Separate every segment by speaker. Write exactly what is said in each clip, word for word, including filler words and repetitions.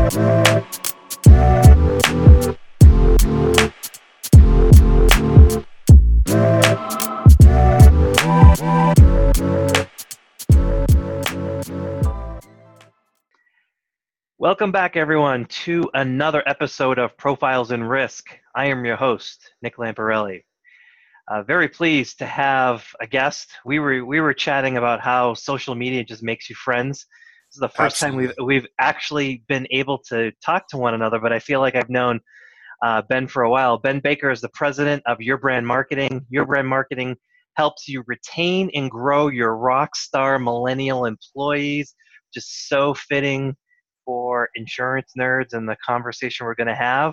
Speaker 1: Welcome back, everyone, to another episode of Profiles in Risk. I am your host, Nick Lamparelli. Uh, very pleased to have a guest. We were we were chatting about how social media just makes you friends. This is the first
Speaker 2: Absolutely.
Speaker 1: time we've we've actually been able to talk to one another, but I feel like I've known uh, Ben for a while. Ben Baker is the president of Your Brand Marketing. Your Brand Marketing helps you retain and grow your rock star millennial employees. Just so fitting for insurance nerds and the conversation we're going to have.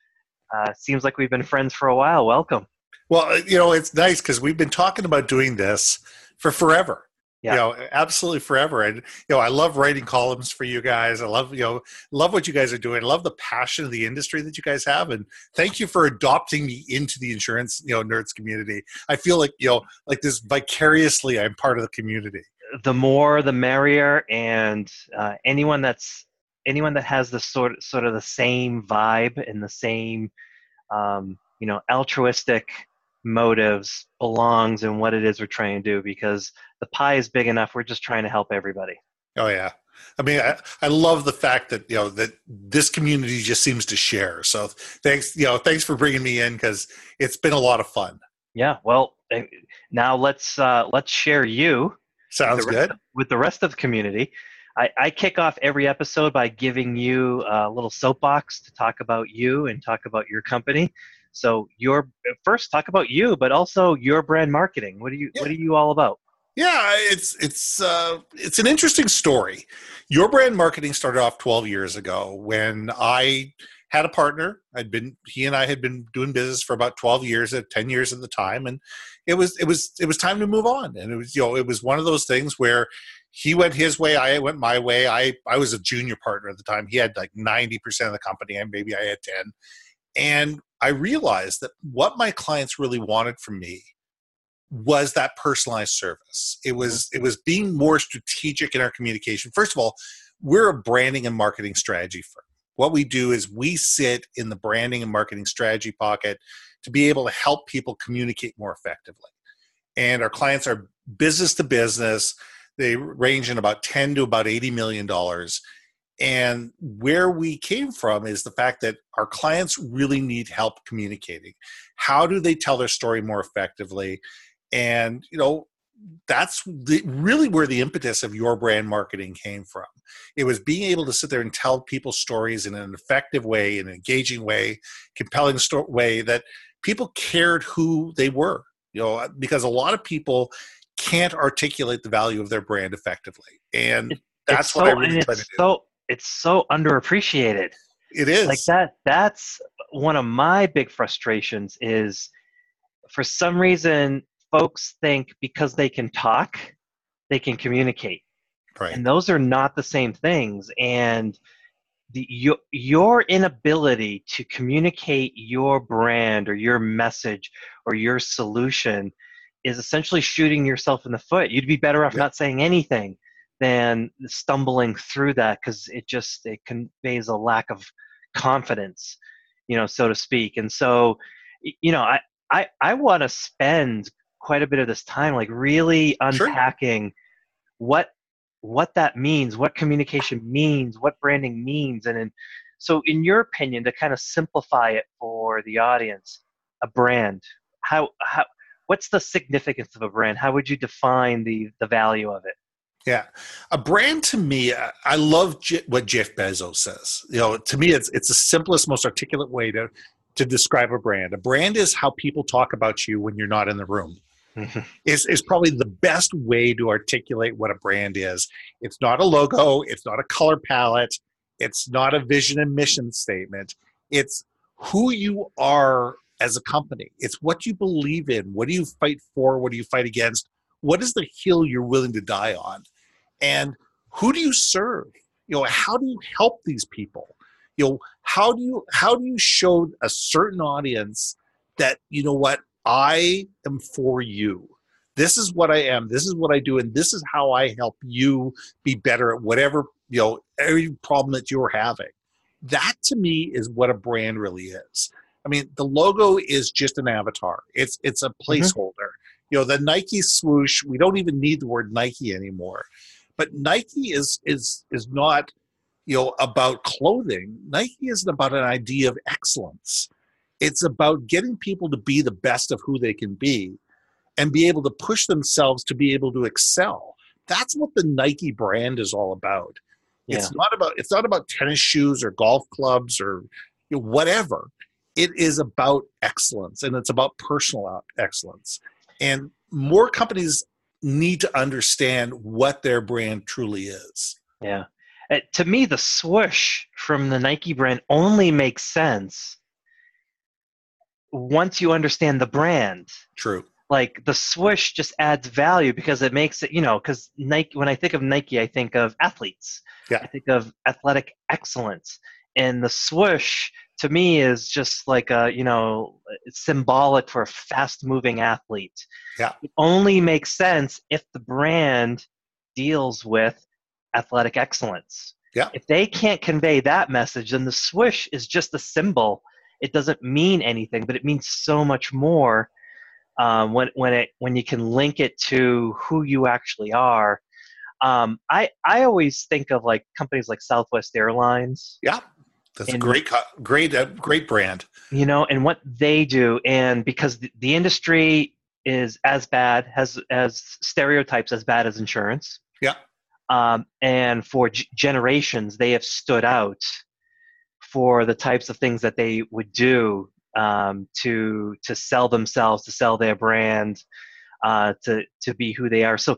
Speaker 1: Uh, seems like we've been friends for a while. Welcome.
Speaker 2: Well, you know, it's nice because we've been talking about doing this for forever.
Speaker 1: Yeah.
Speaker 2: You know, absolutely forever. And, you know, I love writing columns for you guys. I love, you know, love what you guys are doing. I love the passion of the industry that you guys have. And thank you for adopting me into the insurance, you know, nerds community. I feel like, you know, like this vicariously, I'm part of the community.
Speaker 1: The more, the merrier. And uh, anyone that's, anyone that has the sort of, sort of the same vibe and the same, um, you know, altruistic motives belongs in what it is we're trying to do, because the pie is big enough. We're just trying to help everybody.
Speaker 2: Oh yeah. I mean, I, I love the fact that, you know, that this community just seems to share. So thanks, you know, thanks for bringing me in, because it's been a lot of fun.
Speaker 1: Yeah. Well, now let's, uh, let's share you.
Speaker 2: Sounds
Speaker 1: with
Speaker 2: good.
Speaker 1: Of, with the rest of the community. I, I kick off every episode by giving you a little soapbox to talk about you and talk about your company. So your first talk about you, but also Your Brand Marketing. What are you, yeah. what are you all about?
Speaker 2: Yeah, it's it's uh, it's an interesting story. Your Brand Marketing started off twelve years ago when I had a partner. I'd been he and I had been doing business for about twelve years, at ten years at the time, and it was it was it was time to move on. And it was you know it was one of those things where he went his way, I went my way. I I was a junior partner at the time. He had like ninety percent of the company, and maybe I had ten. And I realized that what my clients really wanted from me was that personalized service. It was it was being more strategic in our communication. First of all, we're a branding and marketing strategy firm. What we do is we sit in the branding and marketing strategy pocket to be able to help people communicate more effectively. And our clients are business to business. They range in about ten to about eighty million dollars. And where we came from is the fact that our clients really need help communicating. How do they tell their story more effectively? And, you know, that's the, really where the impetus of Your Brand Marketing came from. It was being able to sit there and tell people stories in an effective way, in an engaging way, compelling sto- way that people cared who they were, you know, because a lot of people can't articulate the value of their brand effectively. And
Speaker 1: it,
Speaker 2: that's what
Speaker 1: so,
Speaker 2: I really try to do.
Speaker 1: So, it's so underappreciated.
Speaker 2: It is.
Speaker 1: Like that, that's one of my big frustrations is, for some reason, folks think because they can talk, they can communicate.
Speaker 2: Right.
Speaker 1: And those are not the same things. And the, your, your inability to communicate your brand or your message or your solution is essentially shooting yourself in the foot. You'd be better off
Speaker 2: Yep.
Speaker 1: not saying anything than stumbling through that, because it just it conveys a lack of confidence, you know, so to speak. And so, you know, I I, I want to spend quite a bit of this time like really unpacking sure. what what that means, what communication means, what branding means. And in, so in your opinion, to kind of simplify it for the audience, a brand, how how what's the significance of a brand? How would you define the the value of it?
Speaker 2: Yeah. A brand, to me, I love J- what Jeff Bezos says. You know, to me, it's it's the simplest, most articulate way to, to describe a brand. A brand is how people talk about you when you're not in the room. Is is probably the best way to articulate what a brand is. It's not a logo. It's not a color palette. It's not a vision and mission statement. It's who you are as a company. It's what you believe in. What do you fight for? What do you fight against? What is the hill you're willing to die on? And who do you serve? You know, how do you help these people? You know, how do you how do you show a certain audience that, you know what, I am for you. This is what I am. This is what I do, and this is how I help you be better at whatever, you know, every problem that you're having. That to me is what a brand really is. I mean, the logo is just an avatar. It's it's a
Speaker 1: Hmm.
Speaker 2: placeholder. You know, the Nike swoosh, we don't even need the word Nike anymore. But Nike is is is not, you know, about clothing. Nike isn't about an idea of excellence. It's about getting people to be the best of who they can be and be able to push themselves to be able to excel. That's what the Nike brand is all about.
Speaker 1: Yeah.
Speaker 2: It's not about it's not about tennis shoes or golf clubs or, you know, whatever. It is about excellence, and it's about personal excellence. And more companies need to understand what their brand truly is.
Speaker 1: Yeah. Uh, to me, the swoosh from the Nike brand only makes sense once you understand the brand.
Speaker 2: True.
Speaker 1: Like the swoosh just adds value because it makes it, you know, because Nike, when I think of Nike, I think of athletes.
Speaker 2: Yeah.
Speaker 1: I think of athletic excellence. And the swoosh to me is just like a, you know, it's symbolic for a fast moving athlete.
Speaker 2: Yeah.
Speaker 1: It only makes sense if the brand deals with athletic excellence.
Speaker 2: Yeah.
Speaker 1: If they can't convey that message, then the swoosh is just a symbol. It doesn't mean anything, but it means so much more um, when when it when you can link it to who you actually are. Um, I I always think of like companies like Southwest Airlines.
Speaker 2: Yeah. That's a
Speaker 1: And
Speaker 2: great, great, uh, great brand.
Speaker 1: you know, and what they do, and because the, the industry is as bad, has as stereotypes as bad as insurance.
Speaker 2: Yeah.
Speaker 1: Um, and for g- generations, they have stood out for the types of things that they would do um, to to sell themselves, to sell their brand, uh, to to be who they are. So,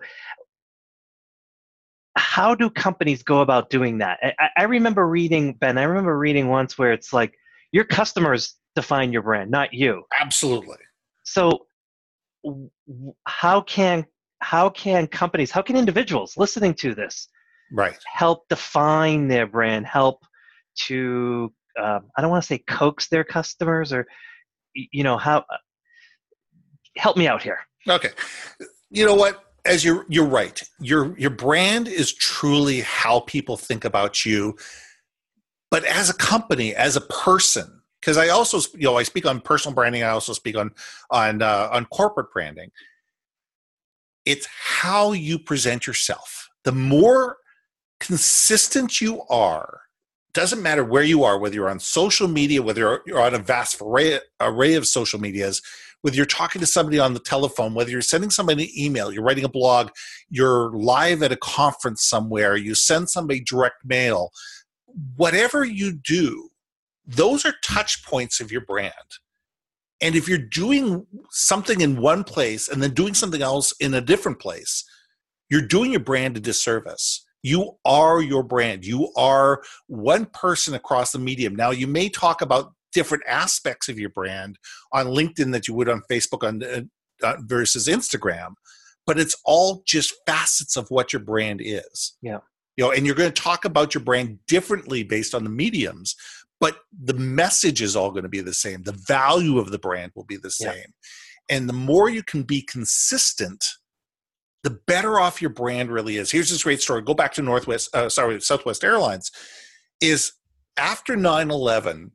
Speaker 1: how do companies go about doing that? I, I remember reading, Ben. I remember reading once where it's like your customers define your brand, not you.
Speaker 2: Absolutely.
Speaker 1: So, w- how can how can companies, how can individuals listening to this,
Speaker 2: Right.
Speaker 1: help define their brand, help to um, I don't want to say coax their customers, or you know how help me out here.
Speaker 2: Okay. You know what? As you're you're right. Your your brand is truly how people think about you. But as a company, as a person, because I also, you know, I speak on personal branding. I also speak on on uh, on corporate branding. It's how you present yourself. The more consistent you are, doesn't matter where you are, whether you're on social media, whether you're, you're on a vast array, array of social medias, whether you're talking to somebody on the telephone, whether you're sending somebody an email, you're writing a blog, you're live at a conference somewhere, you send somebody direct mail, whatever you do, those are touch points of your brand. And if you're doing something in one place and then doing something else in a different place, you're doing your brand a disservice. You are your brand. You are one person across the medium. Now, you may talk about different aspects of your brand on LinkedIn that you would on Facebook on, uh, versus Instagram, but it's all just facets of what your brand is.
Speaker 1: Yeah.
Speaker 2: You know, and you're going to talk about your brand differently based on the mediums, but the message is all going to be the same. The value of the brand will be the same. Yeah. And the more you can be consistent, the better off your brand really is. Here's this great story. Go back to Northwest, uh, sorry, Southwest Airlines. Is after nine eleven,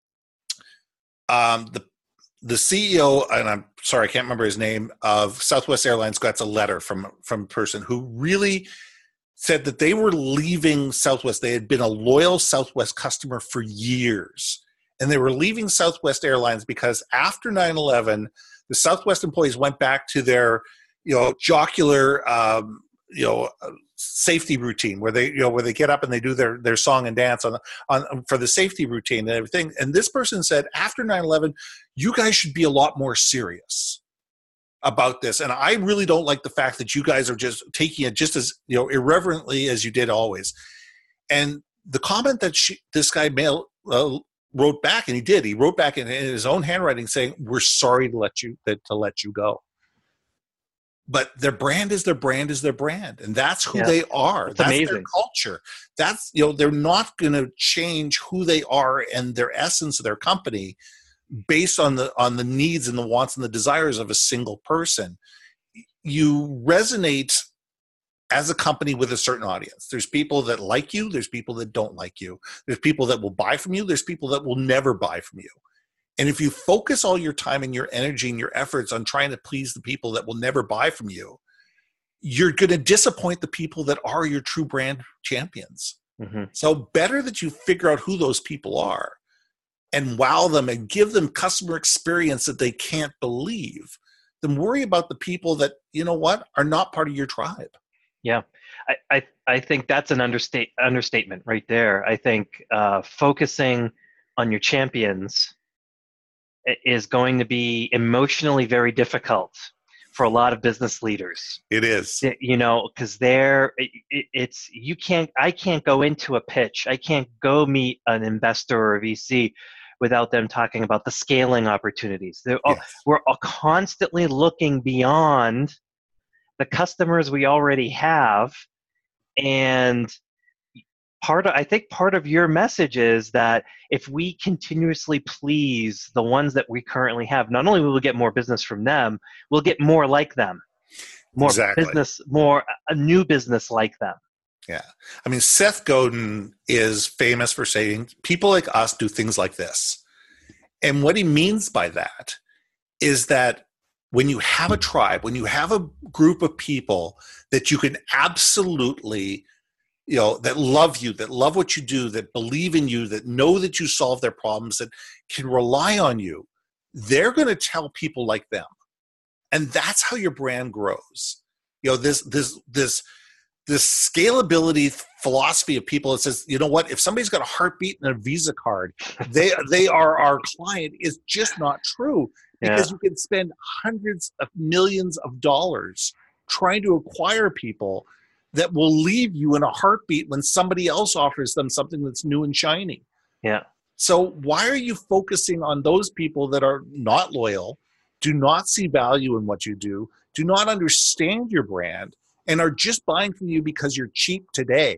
Speaker 2: um, the the C E O, and I'm sorry, I can't remember his name, of Southwest Airlines got a letter from from a person who really said that they were leaving Southwest. They had been a loyal Southwest customer for years, and they were leaving Southwest Airlines because after nine eleven, the Southwest employees went back to their, you know, jocular, um, you know, safety routine where they, you know, where they get up and they do their, their song and dance on, on, for the safety routine and everything. And this person said, after nine eleven, you guys should be a lot more serious about this. And I really don't like the fact that you guys are just taking it just as, you know, irreverently as you did always. And the comment that she, this guy mail, uh, wrote back, and he did, he wrote back in, in his own handwriting saying, we're sorry to let you, that, to let you go. But their brand is their brand is their brand. And that's who yeah. they are.
Speaker 1: That's,
Speaker 2: that's
Speaker 1: amazing.
Speaker 2: Their culture. That's, you know, they're not going to change who they are and their essence of their company based on the, on the needs and the wants and the desires of a single person. You resonate as a company with a certain audience. There's people that like you. There's people that don't like you. There's people that will buy from you. There's people that will never buy from you. And if you focus all your time and your energy and your efforts on trying to please the people that will never buy from you, you're going to disappoint the people that are your true brand champions. Mm-hmm. So better that you figure out who those people are and wow them and give them customer experience that they can't believe, than worry about the people that, you know what, are not part of your tribe.
Speaker 1: Yeah, I, I, I think that's an understate, understatement right there. I think uh, focusing on your champions is going to be emotionally very difficult for a lot of business leaders.
Speaker 2: It is.
Speaker 1: You know, because they're, it, it's, you can't, I can't go into a pitch. I can't go meet an investor or a V C without them talking about the scaling opportunities. They're all, yes. We're all constantly looking beyond the customers we already have. And part of, I think part of your message is that if we continuously please the ones that we currently have, not only will we get more business from them, we'll get more like them, more
Speaker 2: exactly.
Speaker 1: business, more a new business like them.
Speaker 2: Yeah. I mean, Seth Godin is famous for saying people like us do things like this. And what he means by that is that when you have a tribe, when you have a group of people that you can absolutely, you know, that love you, that love what you do, that believe in you, that know that you solve their problems, that can rely on you, they're going to tell people like them. And that's how your brand grows. You know, this, this, this, this scalability philosophy of people that says, you know what, if somebody's got a heartbeat and a Visa card, they, they are our client, is just not true. Because yeah. you can spend hundreds of millions of dollars trying to acquire people that will leave you in a heartbeat when somebody else offers them something that's new and shiny.
Speaker 1: Yeah.
Speaker 2: So why are you focusing on those people that are not loyal, do not see value in what you do, do not understand your brand, and are just buying from you because you're cheap today,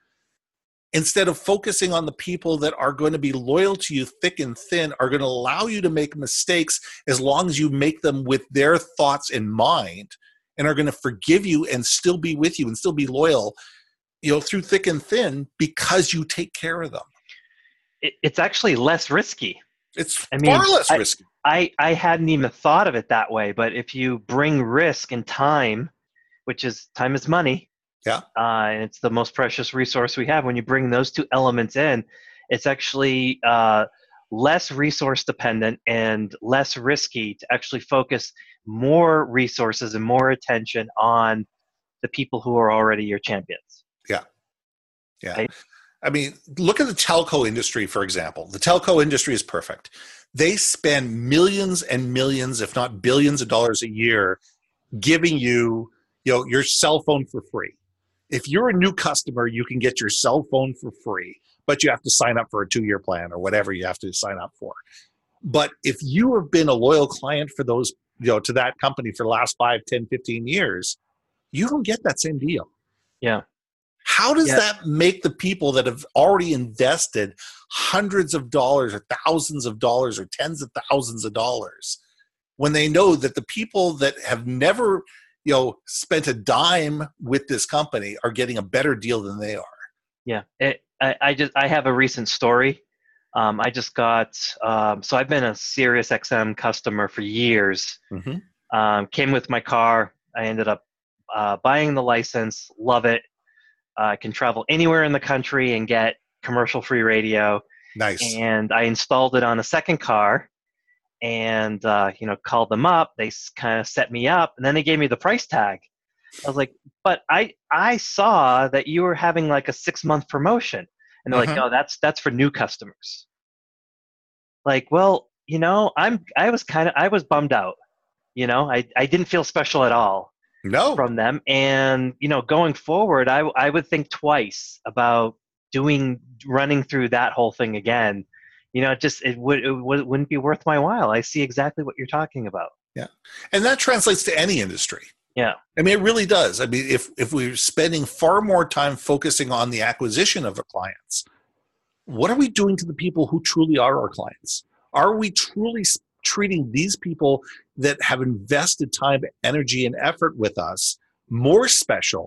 Speaker 2: instead of focusing on the people that are going to be loyal to you thick and thin, are going to allow you to make mistakes as long as you make them with their thoughts in mind, and are going to forgive you and still be with you and still be loyal, you know, through thick and thin, because you take care of them.
Speaker 1: It, it's actually less risky.
Speaker 2: It's
Speaker 1: I mean,
Speaker 2: far less
Speaker 1: I,
Speaker 2: risky.
Speaker 1: I, I hadn't even thought of it that way, but if you bring risk and time, which is time is money,
Speaker 2: yeah,
Speaker 1: uh, and it's the most precious resource we have, when you bring those two elements in, it's actually uh, less resource dependent and less risky to actually focus more resources and more attention on the people who are already your champions.
Speaker 2: Yeah. Yeah.
Speaker 1: Right?
Speaker 2: I mean, look at the telco industry, for example. The telco industry is perfect. They spend millions and millions, if not billions of dollars a year giving you, you know, your cell phone for free. If you're a new customer, you can get your cell phone for free, but you have to sign up for a two-year plan or whatever you have to sign up for. But if you have been a loyal client for those, you know, to that company for the last five, ten, fifteen years, you don't get that same deal.
Speaker 1: Yeah.
Speaker 2: How does
Speaker 1: yeah.
Speaker 2: that make the people that have already invested hundreds of dollars or thousands of dollars or tens of thousands of dollars, when they know that the people that have never, you know, spent a dime with this company are getting a better deal than they are?
Speaker 1: Yeah. It, I, I just, I have a recent story. Um, I just got, um, so I've been a Sirius X M customer for years. Mm-hmm. Um, came with my car. I ended up uh, buying the license. Love it. Uh, I can travel anywhere in the country and get commercial-free radio.
Speaker 2: Nice.
Speaker 1: And I installed it on a second car, and uh, you know, called them up. They kind of set me up, and then they gave me the price tag. I was like, "But I I saw that you were having like a six-month promotion," and they're mm-hmm. like, "No, that's that's for new customers." Like, well, you know, I'm I was kind of I was bummed out. You know, I I didn't feel special at all.
Speaker 2: No.
Speaker 1: From them. And, you know, going forward, I, I would think twice about doing, running through that whole thing again. You know, it just, it, would, it would, wouldn't be worth my while. I see exactly what you're talking about.
Speaker 2: Yeah. And that translates to any industry.
Speaker 1: Yeah.
Speaker 2: I mean, it really does. I mean, if, if we're spending far more time focusing on the acquisition of our clients, what are we doing to the people who truly are our clients? Are we truly treating these people that have invested time, energy, and effort with us more special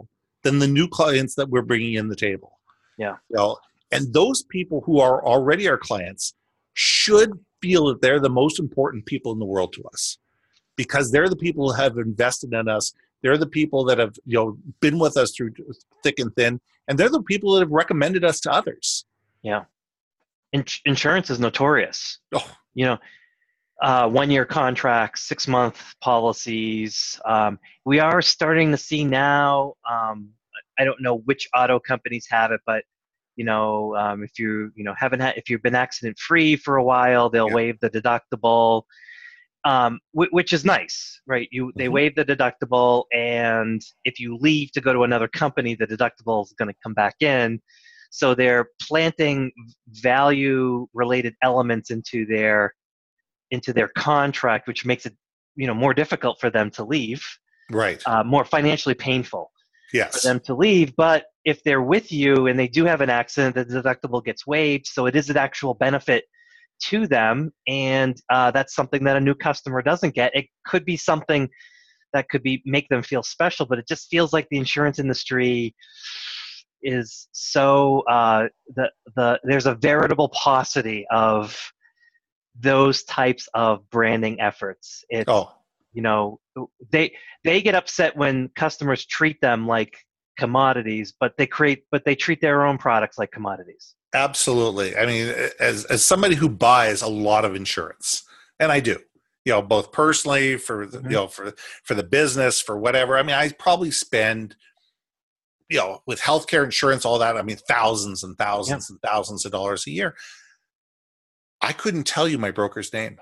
Speaker 2: than the new clients that we're bringing in the table.
Speaker 1: Yeah.
Speaker 2: You know, and those people who are already our clients should feel that they're the most important people in the world to us, because they're the people who have invested in us. They're the people that have, you know, been with us through thick and thin, and they're the people that have recommended us to others.
Speaker 1: Yeah. In- insurance is notorious.
Speaker 2: Oh.
Speaker 1: You know, uh, one-year contracts, six-month policies. Um, we are starting to see now. Um, I don't know which auto companies have it, but you know, um, if you you know haven't had, if you've been accident-free for a while, they'll
Speaker 2: Yeah.
Speaker 1: waive the deductible, um, w- which is nice, right? You they
Speaker 2: Mhm.
Speaker 1: waive the deductible, and if you leave to go to another company, the deductible is going to come back in. So they're planting value-related elements into their into their contract, which makes it, you know, more difficult for them to leave,
Speaker 2: Right.
Speaker 1: uh, more financially painful for
Speaker 2: Yes.
Speaker 1: them to leave. But if they're with you and they do have an accident, the deductible gets waived, so it is an actual benefit to them, and uh, that's something that a new customer doesn't get. It could be something that could be make them feel special, but it just feels like the insurance industry is so uh, the the there's a veritable paucity of those types of branding efforts. It's,
Speaker 2: Oh,
Speaker 1: you know, they they get upset when customers treat them like commodities, but they create but they treat their own products like commodities.
Speaker 2: absolutely. I mean, as as somebody who buys a lot of insurance, and I do, you know, both personally for the,
Speaker 1: Mm-hmm.
Speaker 2: you know, for for the business, for whatever. I mean, I probably spend, you know, with healthcare insurance, all that. I mean, thousands and thousands
Speaker 1: Yeah.
Speaker 2: and thousands of dollars a year. I couldn't tell you my broker's name.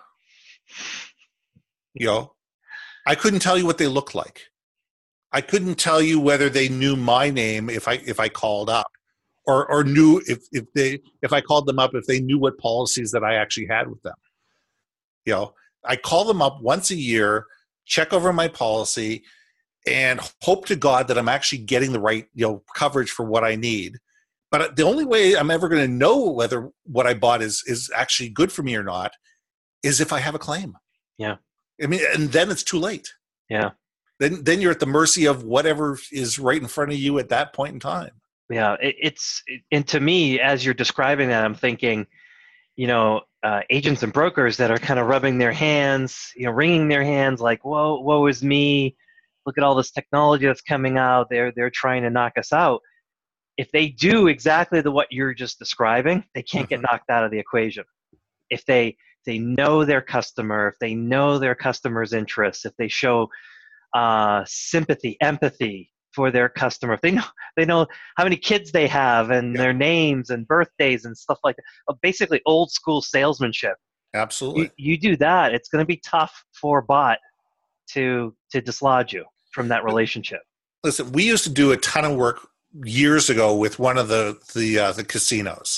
Speaker 2: You know, I couldn't tell you what they looked like. I couldn't tell you whether they knew my name if I if I called up, or or knew if if they if I called them up if they knew what policies that I actually had with them. You know, I call them up once a year, check over my policy, and hope to God that I'm actually getting the right, you know, coverage for what I need. But the only way I'm ever going to know whether what I bought is is actually good for me or not is if I have a claim.
Speaker 1: Yeah.
Speaker 2: I mean, and then it's too late.
Speaker 1: Yeah.
Speaker 2: Then then you're at the mercy of whatever is right in front of you at that point in time.
Speaker 1: Yeah. It, it's and to me, as you're describing that, I'm thinking, you know, uh, agents and brokers that are kind of rubbing their hands, you know, wringing their hands, like, "Whoa, woe is me! Look at all this technology that's coming out. They're they're trying to knock us out." If they do exactly the what you're just describing, they can't get
Speaker 2: Mhm.
Speaker 1: knocked out of the equation. If they they know their customer, if they know their customer's interests, if they show uh, sympathy, empathy for their customer, if they know they know how many kids they have and
Speaker 2: Yeah,
Speaker 1: their names and birthdays and stuff like that, uh, basically old school salesmanship. You
Speaker 2: absolutely.
Speaker 1: you do that, it's going to be tough for a bot to to dislodge you from that relationship.
Speaker 2: Listen, we used to do a ton of work years ago with one of the the uh, the casinos,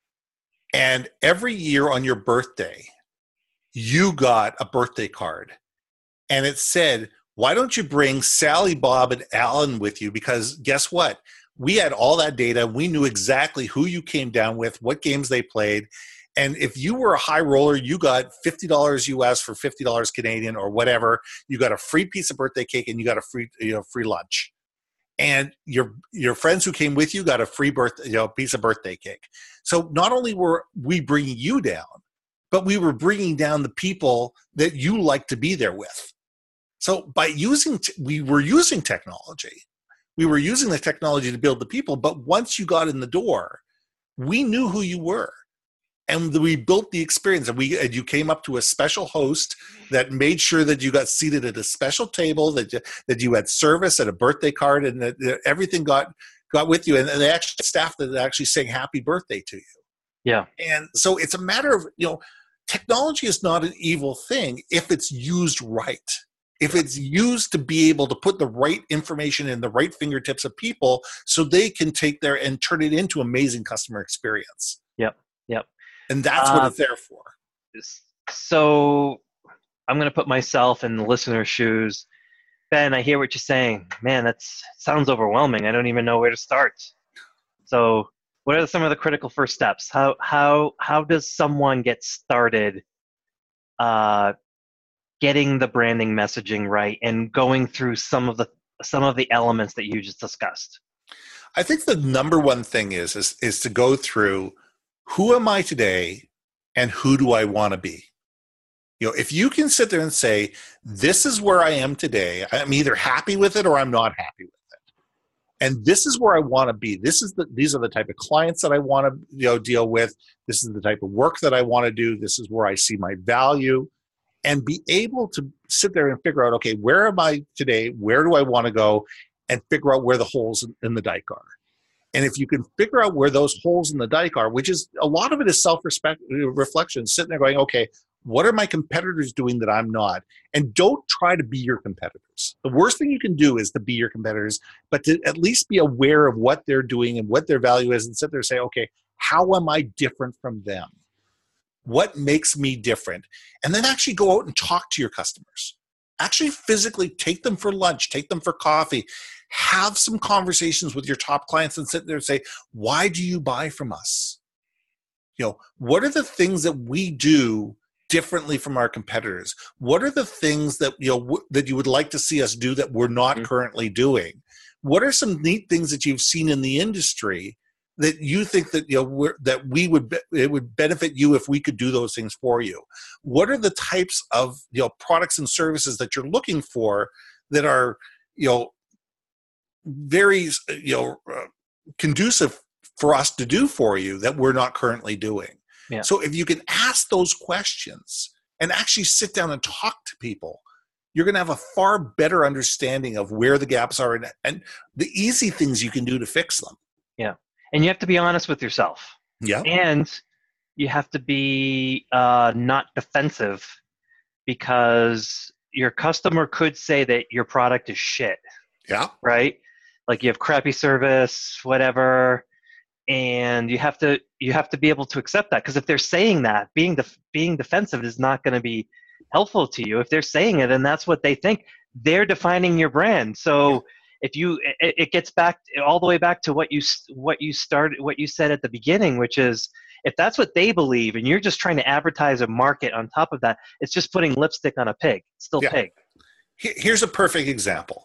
Speaker 2: and every year on your birthday, you got a birthday card, and it said, "Why don't you bring Sally, Bob, and Alan with you? Because guess what? We had all that data. We knew exactly who you came down with, what games they played." And if you were a high roller, you got fifty dollars U S for fifty dollars Canadian or whatever. You got a free piece of birthday cake and you got a free, you know, free lunch. And your your friends who came with you got a free birth, you know, piece of birthday cake. So not only were we bringing you down, but we were bringing down the people that you like to be there with. So by using, t- we were using technology. We were using the technology to build the people. But once you got in the door, we knew who you were, and we built the experience. And we and you came up to a special host that made sure that you got seated at a special table, that you, that you had service and a birthday card, and that, that everything got got with you. And, and they actually staff that actually saying happy birthday to you.
Speaker 1: Yeah.
Speaker 2: And so it's a matter of, you know, technology is not an evil thing if it's used right. If it's used to be able to put the right information in the right fingertips of people so they can take there and turn it into amazing customer experience.
Speaker 1: Yep. Yep.
Speaker 2: And that's what
Speaker 1: Uh,
Speaker 2: it's there for.
Speaker 1: so I'm going to put myself in the listener's shoes. Ben, I hear what you're saying. Man, that sounds overwhelming. I don't even know where to start. So, what are some of the critical first steps? How how how does someone get started uh, getting the branding messaging right and going through some of the some of the elements that you just discussed?
Speaker 2: I think the number one thing is, is is to go through who am I today and who do I want to be? You know, if you can sit there and say, this is where I am today, I'm either happy with it or I'm not happy with it. And this is where I want to be. This is the these are the type of clients that I want to, you know, deal with. This is the type of work that I want to do. This is where I see my value. And be able to sit there and figure out, okay, where am I today? Where do I want to go? And figure out where the holes in the dike are. And if you can figure out where those holes in the dike are, which is a lot of it is self-respect reflection, sitting there going, okay, what are my competitors doing that I'm not? And don't try to be your competitors. The worst thing you can do is to be your competitors, but to at least be aware of what they're doing and what their value is, and sit there and say, okay, how am I different from them? What makes me different? And then actually go out and talk to your customers. Actually physically take them for lunch, take them for coffee, have some conversations with your top clients and sit there and say, why do you buy from us? You know, what are the things that we do differently from our competitors? What are the things that, you know, w- that you would like to see us do that we're not mm-hmm. currently doing? What are some neat things that you've seen in the industry that you think that, you know, we're, that we would, be, it would benefit you if we could do those things for you? What are the types of, you know, products and services that you're looking for that are, you know, very, you know, uh, conducive for us to do for you that we're not currently doing?
Speaker 1: Yeah.
Speaker 2: So if you can ask those questions and actually sit down and talk to people, you're going to have a far better understanding of where the gaps are and, and the easy things you can do to fix them.
Speaker 1: Yeah. And you have to be honest with yourself.
Speaker 2: Yeah.
Speaker 1: And you have to be uh, not defensive, because your customer could say that your product is shit.
Speaker 2: Yeah.
Speaker 1: Right? Like you have crappy service, whatever. And you have to you have to be able to accept that, because if they're saying that, being def- being defensive is not going to be helpful to you. If they're saying it and that's what they think, they're defining your brand. So yeah. if you it, it gets back all the way back to what you what you started what you said at the beginning, which is, if that's what they believe and you're just trying to advertise a market on top of that, it's just putting lipstick on a pig. It's still
Speaker 2: yeah.
Speaker 1: pig.
Speaker 2: Here's a perfect example.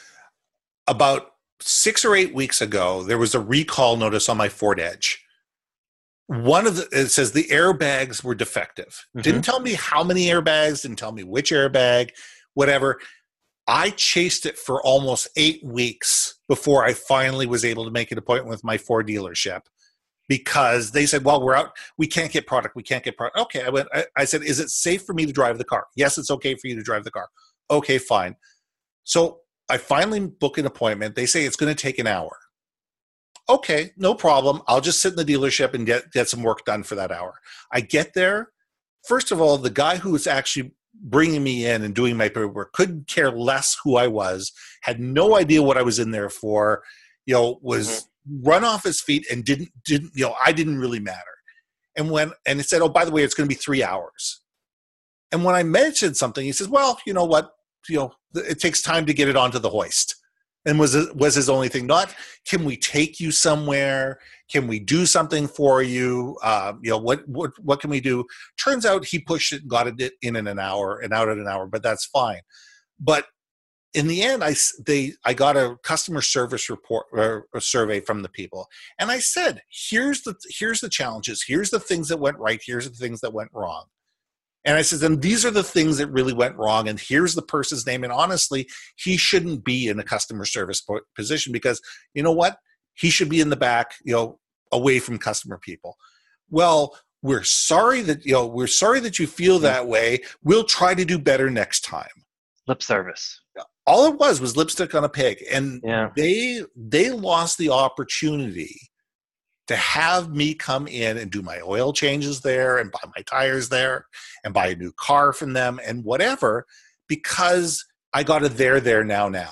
Speaker 2: About six or eight weeks ago, there was a recall notice on my Ford Edge. One of the, it says the airbags were defective. Mm-hmm. Didn't tell me how many airbags, didn't tell me which airbag, whatever. I chased it for almost eight weeks before I finally was able to make an appointment with my Ford dealership, because they said, well, we're out. We can't get product. We can't get product. Okay. I went, I, I said, is it safe for me to drive the car? Yes, it's okay for you to drive the car. Okay, fine. So I finally book an appointment. They say it's going to take an hour. Okay, no problem. I'll just sit in the dealership and get, get some work done for that hour. I get there. First of all, the guy who was actually bringing me in and doing my paperwork couldn't care less who I was, had no idea what I was in there for, you know, was mm-hmm. run off his feet and didn't, didn't, you know, I didn't really matter. And when, and it said, oh, by the way, it's going to be three hours. And when I mentioned something, he says, well, you know what, you know, it takes time to get it onto the hoist. And was was his only thing, not, can we take you somewhere? Can we do something for you? Um, you know, what what what can we do? Turns out he pushed it and got it in in an hour and out in an hour, but that's fine. But in the end, I they I got a customer service report or a survey from the people, and I said, here's the here's the challenges, here's the things that went right, here's the things that went wrong. And I said, and these are the things that really went wrong. And here's the person's name. And honestly, he shouldn't be in a customer service position, because you know what? He should be in the back, you know, away from customer people. Well, we're sorry that, you know, we're sorry that you feel that way. We'll try to do better next time.
Speaker 1: Lip service.
Speaker 2: All it was was lipstick on a pig. And
Speaker 1: yeah.
Speaker 2: they they lost the opportunity to have me come in and do my oil changes there and buy my tires there and buy a new car from them and whatever, because I got a there, there, now, now.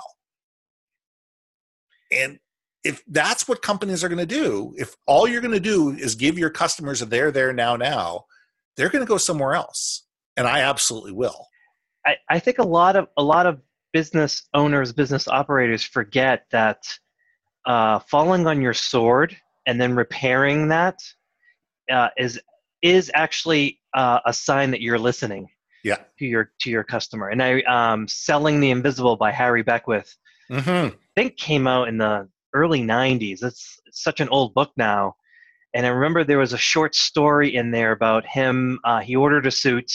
Speaker 2: And if that's what companies are going to do, if all you're going to do is give your customers a there, there, now, now, they're going to go somewhere else. And I absolutely will.
Speaker 1: I, I think a lot of a lot of business owners, business operators forget that uh, falling on your sword and then repairing that uh, is is actually uh, a sign that you're listening
Speaker 2: yeah.
Speaker 1: to your to your customer. And I um, Selling the Invisible by Harry Beckwith,
Speaker 2: mm-hmm.
Speaker 1: I think came out in the early nineties. It's, it's such an old book now. And I remember there was a short story in there about him. Uh, he ordered a suit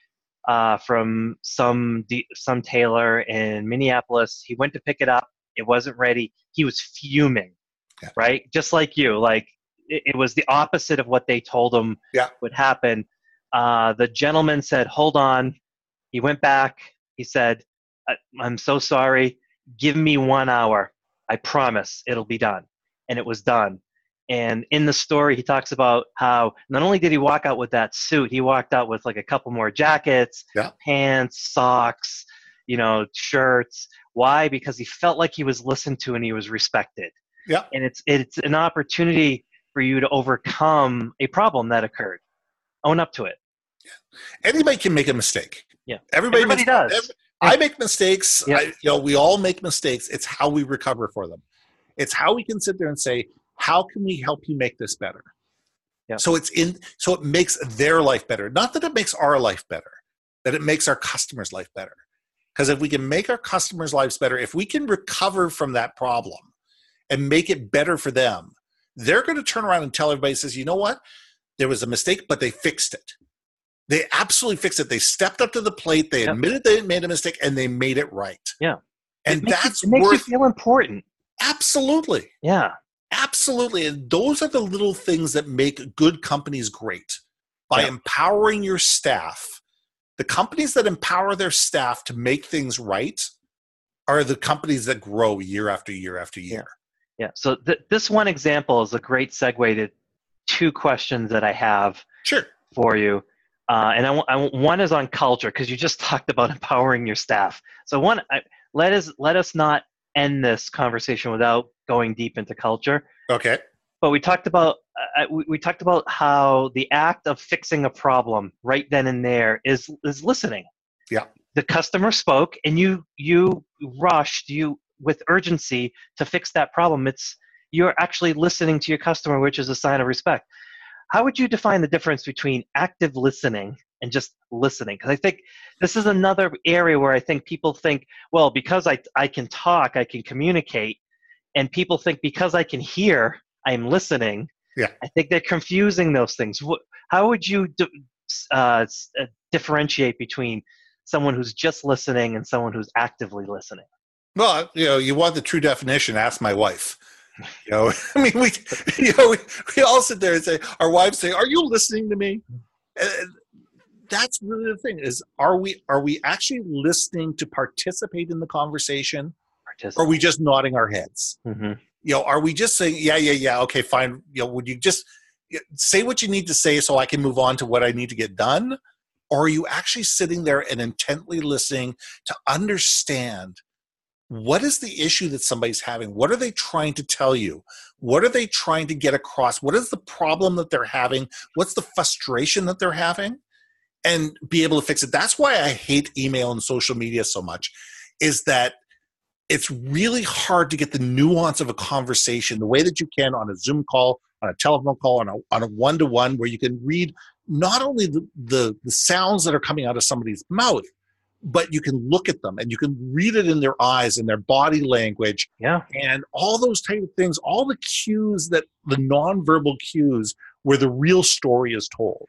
Speaker 1: uh, from some de- some tailor in Minneapolis. He went to pick it up. It wasn't ready. He was fuming,
Speaker 2: Yeah.
Speaker 1: right? Just like you. Like it, it was the opposite of what they told him
Speaker 2: Yeah.
Speaker 1: would happen. Uh, the gentleman said, "Hold on." He went back. He said, "I'm so sorry. Give me one hour. I promise it'll be done." And it was done. And in the story, he talks about how not only did he walk out with that suit, he walked out with like a couple more jackets,
Speaker 2: Yeah.
Speaker 1: pants, socks, you know, shirts. Why? Because he felt like he was listened to and he was respected.
Speaker 2: Yeah.
Speaker 1: And it's it's an opportunity for you to overcome a problem that occurred. Own up to it.
Speaker 2: Anybody can make a mistake.
Speaker 1: Yeah.
Speaker 2: Everybody,
Speaker 1: Everybody
Speaker 2: makes,
Speaker 1: does.
Speaker 2: every- I make mistakes.
Speaker 1: Yeah.
Speaker 2: I, you know, we all make mistakes. It's how we recover for them. It's how we can sit there and say, how can we help you make this better?
Speaker 1: Yeah.
Speaker 2: So it's in, so it makes their life better. Not that it makes our life better, that it makes our customers' life better. Because if we can make our customers' lives better, if we can recover from that problem and make it better for them, they're going to turn around and tell everybody, says, you know what? There was a mistake, but they fixed it. They absolutely fixed it. They stepped up to the plate. They
Speaker 1: Yep.
Speaker 2: admitted they made a mistake, and they made it right.
Speaker 1: Yeah.
Speaker 2: And
Speaker 1: it makes
Speaker 2: that's
Speaker 1: you, it makes
Speaker 2: worth
Speaker 1: you feel important.
Speaker 2: absolutely.
Speaker 1: Yeah.
Speaker 2: Absolutely. And those are the little things that make good companies great. By
Speaker 1: Yeah.
Speaker 2: empowering your staff, the companies that empower their staff to make things right are the companies that grow year after year after year.
Speaker 1: Yeah. yeah. So th- this one example is a great segue to two questions that I have
Speaker 2: Sure.
Speaker 1: for you. Uh, and I, w- I w- one is on culture, because you just talked about empowering your staff. So one, I, let us let us not end this conversation without going deep into culture.
Speaker 2: Okay.
Speaker 1: But we talked about uh, we, we talked about how the act of fixing a problem right then and there is is listening.
Speaker 2: Yeah.
Speaker 1: The customer spoke, and you you rushed you with urgency to fix that problem. It's you're actually listening to your customer, which is a sign of respect. How would you define the difference between active listening and just listening? Because I think this is another area where I think people think, well, because I I can talk, I can communicate, and people think because I can hear, I'm listening.
Speaker 2: Yeah.
Speaker 1: I think they're confusing those things. What, how would you d- uh, uh, differentiate between someone who's just listening and someone who's actively listening?
Speaker 2: Well, you know, you want the true definition, ask my wife. You know, I mean, we, you know, we, we all sit there and say, our wives say, are you listening to me? And that's really the thing is, are we, are we actually listening to participate in the conversation? Or are we just nodding our heads?
Speaker 1: Mm-hmm.
Speaker 2: You know, are we just saying, yeah, yeah, yeah, okay, fine. You know, would you just say what you need to say so I can move on to what I need to get done? Or are you actually sitting there and intently listening to understand what is the issue that somebody's having? What are they trying to tell you? What are they trying to get across? What is the problem that they're having? What's the frustration that they're having? And be able to fix it. That's why I hate email and social media so much, is that it's really hard to get the nuance of a conversation the way that you can on a Zoom call, on a telephone call, on a, on a one-to-one, where you can read not only the, the, the sounds that are coming out of somebody's mouth, but you can look at them and you can read it in their eyes and their body language.
Speaker 1: Yeah.
Speaker 2: And all those type of things, all the cues, that the nonverbal cues where the real story is told.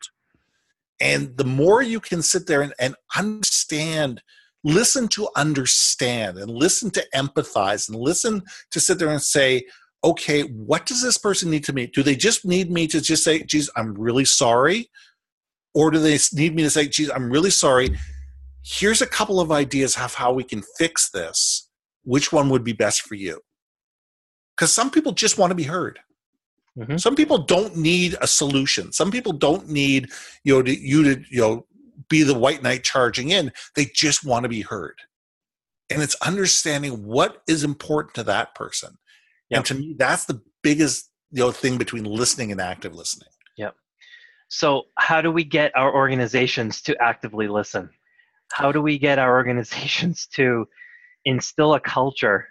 Speaker 2: And the more you can sit there and, and understand, listen to understand, and listen to empathize, and listen to sit there and say, okay, what does this person need to me? Do they just need me to just say, geez, I'm really sorry? Or do they need me to say, geez, I'm really sorry. Here's a couple of ideas of how we can fix this. Which one would be best for you? Because some people just want to be heard. Mm-hmm. Some people don't need a solution. Some people don't need, you know, to, you to, you know, be the white knight charging in. They just want to be heard. And it's understanding what is important to that person. Yep. And to me, that's the biggest, you know, thing between listening and active listening.
Speaker 1: Yep. So how do we get our organizations to actively listen? How do we get our organizations to instill a culture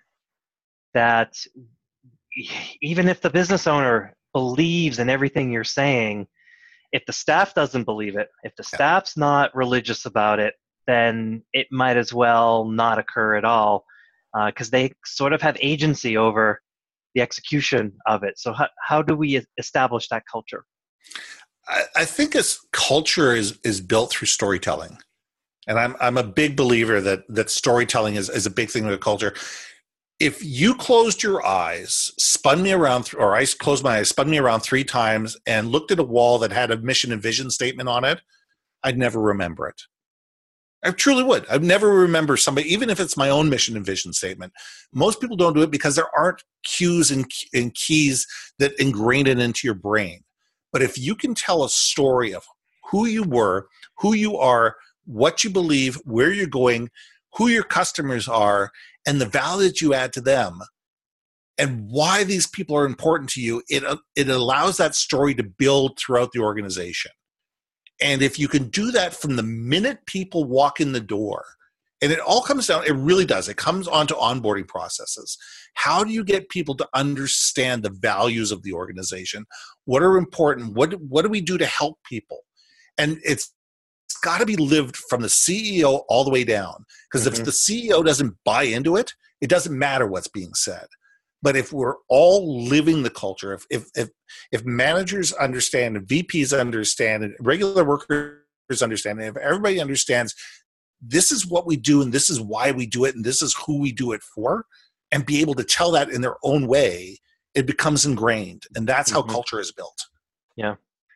Speaker 1: that even if the business owner believes in everything you're saying, if the staff doesn't believe it, if the staff's not religious about it, then it might as well not occur at all, because uh, they sort of have agency over the execution of it. So how, how do we establish that culture?
Speaker 2: I, I think as culture is is built through storytelling. And I'm I'm a big believer that that storytelling is, is a big thing in the culture. If you closed your eyes, spun me around, or I closed my eyes, spun me around three times, and looked at a wall that had a mission and vision statement on it, I'd never remember it. I truly would. I'd never remember somebody, even if it's my own mission and vision statement. Most people don't do it because there aren't cues and, and keys that ingrain it into your brain. But if you can tell a story of who you were, who you are, what you believe, where you're going, who your customers are, and the value that you add to them, and why these people are important to you, it, it allows that story to build throughout the organization. And if you can do that from the minute people walk in the door, and it all comes down, it really does, it comes onto onboarding processes. How do you get people to understand the values of the organization? What are important? What, what do we do to help people? And it's It's got to be lived from the C E O all the way down. Because mm-hmm. if the C E O doesn't buy into it, it doesn't matter what's being said. But if we're all living the culture, if if if, if managers understand, and V Ps understand, and regular workers understand, and if everybody understands this is what we do and this is why we do it and this is who we do it for, and be able to tell that in their own way, it becomes ingrained. And that's mm-hmm. how culture is built.
Speaker 1: Yeah.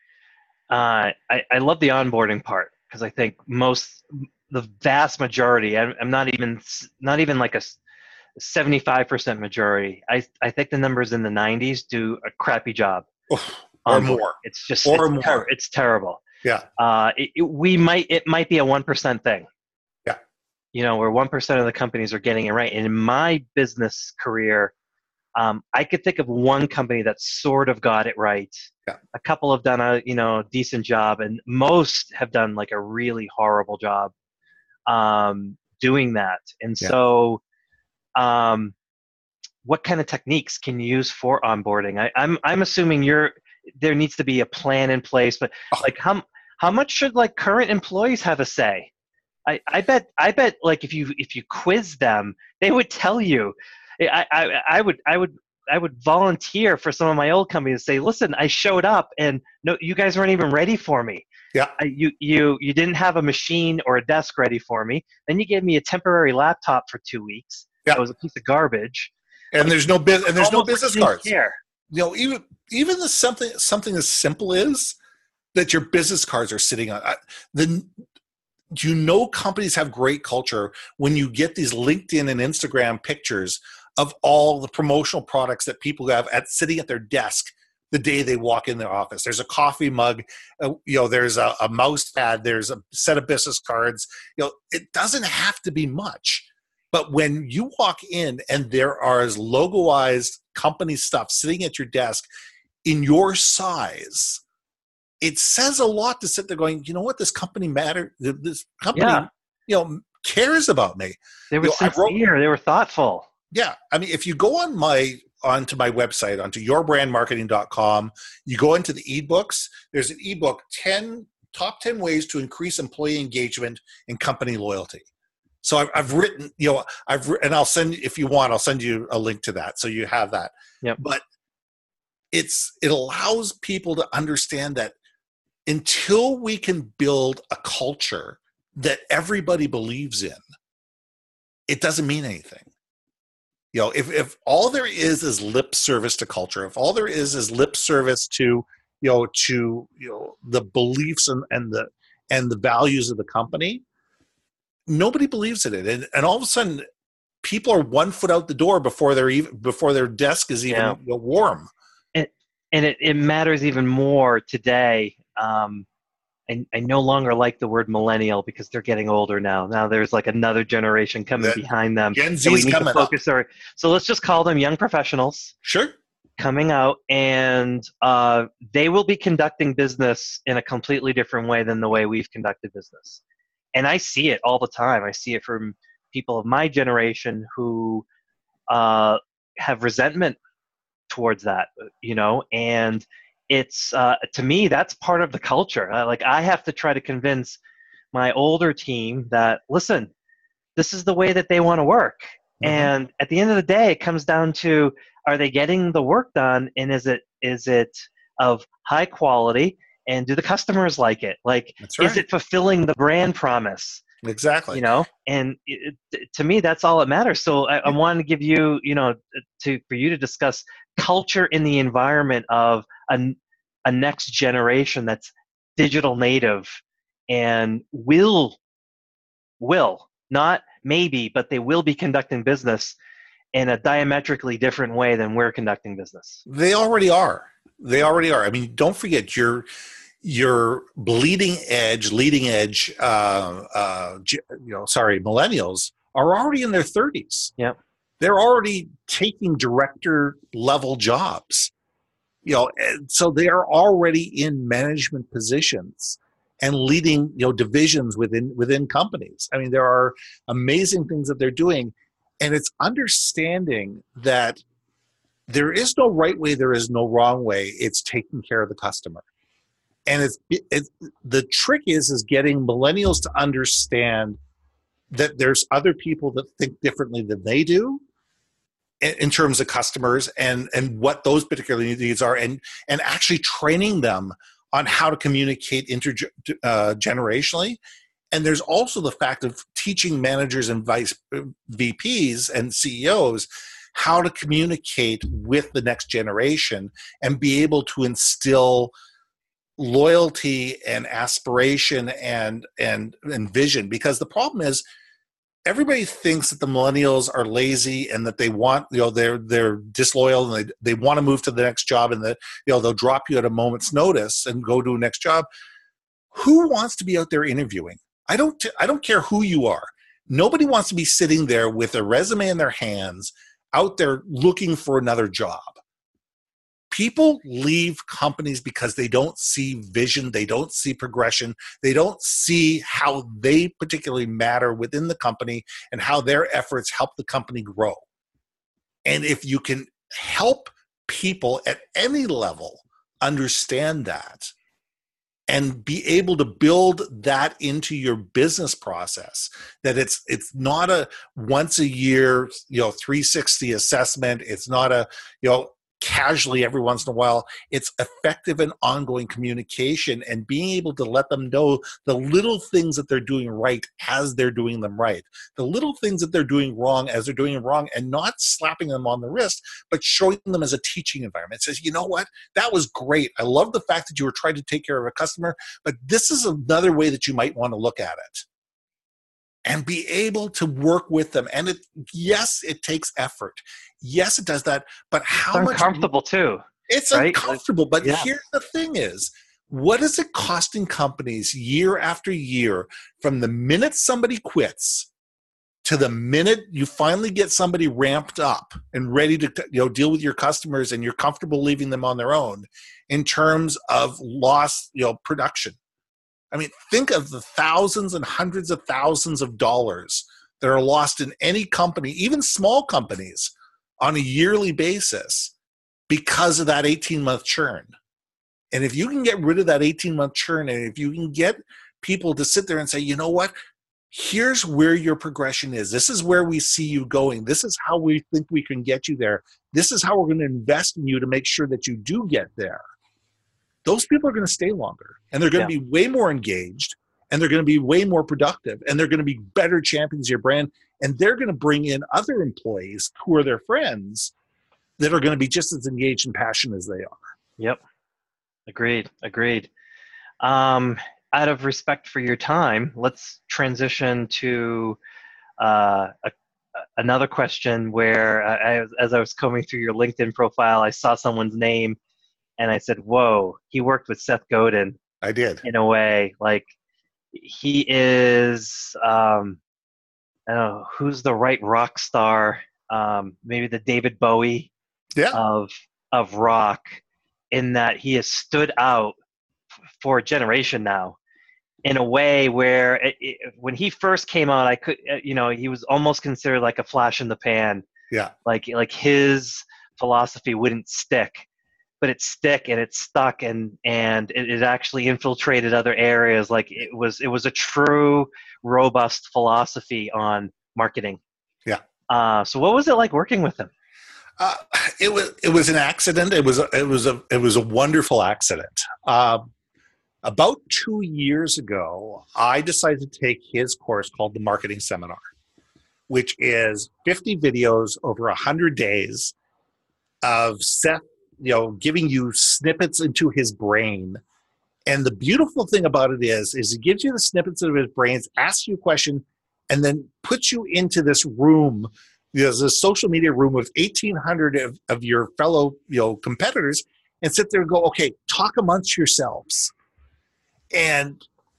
Speaker 1: Uh, I, I love the onboarding part. Because I think most, the vast majority, I'm, I'm not even not even like a seventy-five percent majority. I I think the numbers in the nineties do a crappy job.
Speaker 2: Or more.
Speaker 1: It's just
Speaker 2: or
Speaker 1: it's,
Speaker 2: more.
Speaker 1: Ter- it's terrible.
Speaker 2: Yeah.
Speaker 1: Uh, it, it, we might it might be a one percent thing.
Speaker 2: Yeah.
Speaker 1: You know, where one percent of the companies are getting it right. And in my business career, um, I could think of one company that sort of got it right.
Speaker 2: Yeah.
Speaker 1: A couple have done a you know decent job, and most have done like a really horrible job um, doing that. And yeah. so, um, what kind of techniques can you use for onboarding? I, I'm I'm assuming you're there needs to be a plan in place, but oh. like how how much should like current employees have a say? I, I bet I bet like if you if you quiz them, they would tell you. I, I, I would I would I would volunteer for some of my old companies to say, listen, I showed up and no, you guys weren't even ready for me.
Speaker 2: Yeah.
Speaker 1: I, you you you didn't have a machine or a desk ready for me. Then you gave me a temporary laptop for two weeks.
Speaker 2: Yeah.
Speaker 1: That was a piece of garbage.
Speaker 2: And like, there's no business and there's no business
Speaker 1: like
Speaker 2: cards.
Speaker 1: Care.
Speaker 2: You know, even even the something something as simple as that your business cards are sitting on. I, the you know companies have great culture when you get these LinkedIn and Instagram pictures of all the promotional products that people have at sitting at their desk the day they walk in their office. There's a coffee mug, uh, you know, there's a, a mouse pad, there's a set of business cards. You know, it doesn't have to be much. But when you walk in and there are logoized company stuff sitting at your desk in your size, it says a lot to sit there going, you know what, this company matter, this company, yeah. you know, cares about me.
Speaker 1: They were
Speaker 2: you know,
Speaker 1: sincere,
Speaker 2: wrote,
Speaker 1: they were thoughtful.
Speaker 2: Yeah. I mean, if you go on my onto my website, onto your brand marketing dot com, you go into the ebooks, there's an ebook, ten top ten ways to increase employee engagement and company loyalty. So I've, I've written, you know, I've and I'll send, if you want, I'll send you a link to that so you have that.
Speaker 1: Yep.
Speaker 2: But it's it allows people to understand that until we can build a culture that everybody believes in, it doesn't mean anything. You know, if, if all there is is lip service to culture, if all there is is lip service to, you know, to, you know, the beliefs and, and the and the values of the company, nobody believes in it. And, and all of a sudden, people are one foot out the door before they're even before their desk is even yeah. you know, warm.
Speaker 1: And, and it, it matters even more today. Um, I, I no longer like the word millennial because they're getting older now. Now there's like another generation coming
Speaker 2: that
Speaker 1: behind them.
Speaker 2: Gen Z's coming up.
Speaker 1: Our, so let's just call them young professionals.
Speaker 2: Sure.
Speaker 1: Coming out, and uh, they will be conducting business in a completely different way than the way we've conducted business. And I see it all the time. I see it from people of my generation who uh, have resentment towards that, you know, and it's, uh, to me, that's part of the culture. Uh, like I have to try to convince my older team that, listen, this is the way that they want to work.
Speaker 2: Mm-hmm.
Speaker 1: And at the end of the day, it comes down to, are they getting the work done, and is it is it of high quality, and do the customers like it? Like,
Speaker 2: That's
Speaker 1: is
Speaker 2: right.
Speaker 1: it fulfilling the brand promise?
Speaker 2: Exactly.
Speaker 1: You know, and it, it- to me, that's all that matters. So I, I wanted to give you, you know, to for you to discuss culture in the environment of a, a next generation that's digital native and will will not maybe, but they will be conducting business in a diametrically different way than we're conducting business.
Speaker 2: They already are. They already are. I mean, don't forget your your bleeding edge, leading edge. Uh, uh, you know, sorry, millennials are already in their thirties.
Speaker 1: Yep.
Speaker 2: They're already taking director level jobs. You know, and so they are already in management positions and leading, you know, divisions within within companies. I mean, there are amazing things that they're doing, and it's understanding that there is no right way, there is no wrong way. It's taking care of the customer. And it's it, it, the trick is is getting millennials to understand that there's other people that think differently than they do in, in terms of customers and and what those particular needs are, and and actually training them on how to communicate intergenerationally. And there's also the fact of teaching managers and vice V Ps and C E Os how to communicate with the next generation and be able to instill loyalty and aspiration and and and vision. Because the problem is, everybody thinks that the millennials are lazy and that they want, you know, they're they're disloyal and they, they want to move to the next job, and that, you know, they'll drop you at a moment's notice and go to a next job. Who wants to be out there interviewing? I don't I don't care who you are. Nobody wants to be sitting there with a resume in their hands out there looking for another job. People leave companies because they don't see vision, they don't see progression, they don't see how they particularly matter within the company and how their efforts help the company grow. And if you can help people at any level understand that and be able to build that into your business process, that it's it's not a once a year, you know, three sixty assessment, it's not a, you know, casually every once in a while. It's effective and ongoing communication and being able to let them know the little things that they're doing right as they're doing them right, the little things that they're doing wrong as they're doing them wrong, and not slapping them on the wrist, but showing them as a teaching environment. It says, you know what, that was great. I love the fact that you were trying to take care of a customer, but this is another way that you might want to look at it. And be able to work with them. And it, yes, it takes effort. Yes, it does that. But how
Speaker 1: It's
Speaker 2: much?
Speaker 1: uncomfortable too.
Speaker 2: It's
Speaker 1: right?
Speaker 2: uncomfortable. But
Speaker 1: Yeah.
Speaker 2: here's the thing is, what is it costing companies year after year from the minute somebody quits to the minute you finally get somebody ramped up and ready to, you know, deal with your customers and you're comfortable leaving them on their own in terms of lost, you know, production? I mean, think of the thousands and hundreds of thousands of dollars that are lost in any company, even small companies, on a yearly basis because of that eighteen-month churn. And if you can get rid of that eighteen-month churn, and if you can get people to sit there and say, you know what, here's where your progression is. This is where we see you going. This is how we think we can get you there. This is how we're going to invest in you to make sure that you do get there. Those people are going to stay longer, and they're going
Speaker 1: Yeah.
Speaker 2: to be way more engaged, and they're going to be way more productive, and they're going to be better champions of your brand, and they're going to bring in other employees who are their friends that are going to be just as engaged and passionate as they are.
Speaker 1: Yep. Agreed. Agreed. Um, out of respect for your time, let's transition to uh, a, another question where I, as I was combing through your LinkedIn profile, I saw someone's name and I said, whoa, he worked with Seth Godin.
Speaker 2: I did.
Speaker 1: In a way. Like, he is, um, I don't know, who's the right rock star? Um, maybe the David Bowie
Speaker 2: Yeah.
Speaker 1: of of rock, in that he has stood out for a generation now in a way where it, it, when he first came out, I could, you know, he was almost considered like a flash in the pan.
Speaker 2: Yeah.
Speaker 1: Like like his philosophy wouldn't stick, but it stick and it stuck, and and it, it actually infiltrated other areas. Like it was it was a true robust philosophy on marketing.
Speaker 2: Yeah.
Speaker 1: Uh, so what was it like working with him?
Speaker 2: Uh, it was it was an accident. It was a, it was a it was a wonderful accident. Um, about two years ago, I decided to take his course called the Marketing Seminar, which is fifty videos over one hundred days of Seth, you know, giving you snippets into his brain. And the beautiful thing about it is, is it gives you the snippets of his brains, asks you a question, and then puts you into this room. There's a social media room with eighteen hundred of, of your fellow, you know, competitors, and sit there and go, okay, talk amongst yourselves. And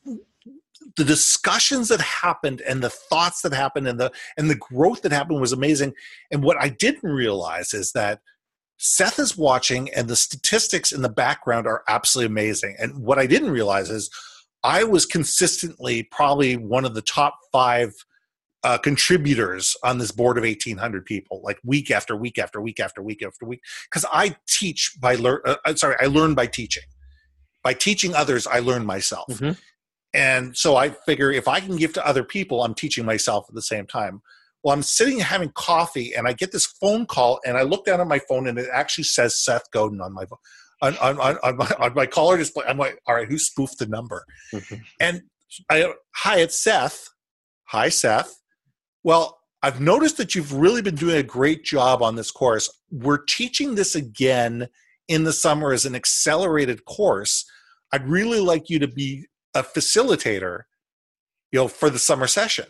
Speaker 2: the discussions that happened and the thoughts that happened and the and the growth that happened was amazing. And what I didn't realize is that Seth is watching and the statistics in the background are absolutely amazing. And what I didn't realize is I was consistently probably one of the top five uh, contributors on this board of eighteen hundred people, like week after week after week after week after week. Because I teach by learn. Uh, sorry, I learn by teaching. By teaching others, I learn myself. Mm-hmm. And so I figure if I can give to other people, I'm teaching myself at the same time. Well, I'm sitting having coffee, and I get this phone call, and I look down at my phone, and it actually says Seth Godin on my on on, on, on my on my caller display. I'm like, all right, who spoofed the number? Mm-hmm. And I, hi, it's Seth. Hi, Seth. Well, I've noticed that you've really been doing a great job on this course. We're teaching this again in the summer as an accelerated course. I'd really like you to be a facilitator, you know, for the summer session.